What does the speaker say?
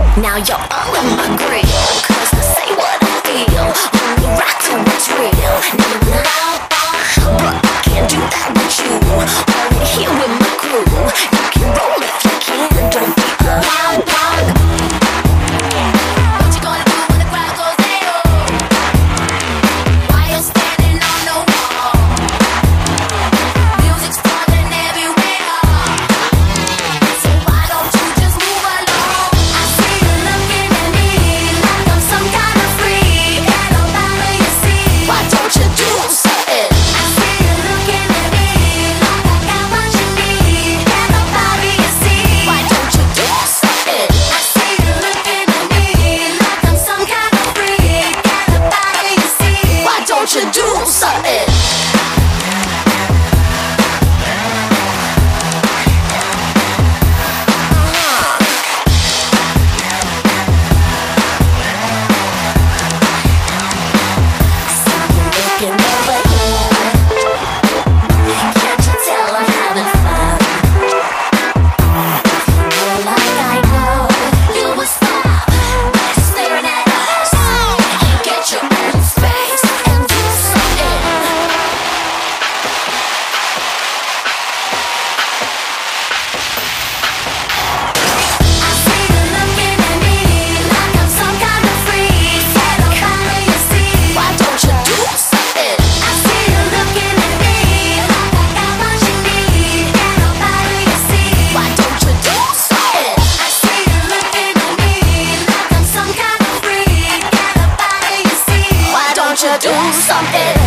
Now you're all in my grill, 'cause I say what I feel, only rock to what's real. But I can't do that with you, only here with my crew. You can roll if you can, don't be a loud dog. What you gonna do when the crowd goes down? Why you standing on the wall? Music's falling everywhere, so why don't you just move along? I see you looking at me like I'm some kind of freak. Ain't nobody you see. Why don't you do something? I see you looking at me like I got what you need. Ain't nobody you see. Why don't you do something? I see you looking at me like I'm some kind of freak. Ain't nobody you see. Why don't you do something? Looking over here, can't you tell I'm having fun? If you know like I know, you would stop staring at us and get your own space and do something. I see you looking at me like I'm some kind of freak. Say nobody you see. Why don't you do something? I see you looking at me like I got what you need. Ain't nobody you see. Why don't you do something? I see you looking at me like I'm some kind of freak. Ain't nobody you see. Why don't you do something?